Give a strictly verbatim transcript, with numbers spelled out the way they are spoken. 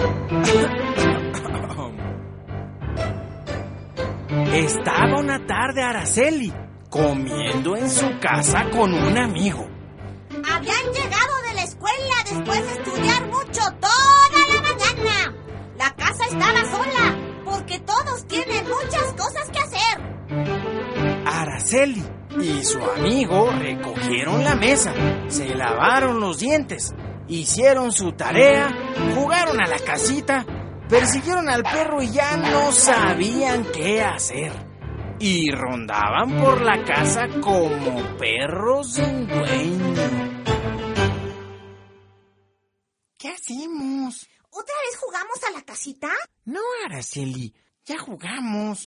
Estaba una tarde Araceli comiendo en su casa con un amigo. Habían llegado de la escuela después de estudiar mucho toda la mañana. La casa estaba sola porque todos tienen muchas cosas que hacer. Araceli y su amigo recogieron la mesa, se lavaron los dientes, hicieron su tarea, jugaron a la casita, persiguieron al perro y ya no sabían qué hacer. Y rondaban por la casa como perros sin dueño. ¿Qué hacemos? ¿Otra vez jugamos a la casita? No, Araceli, ya jugamos.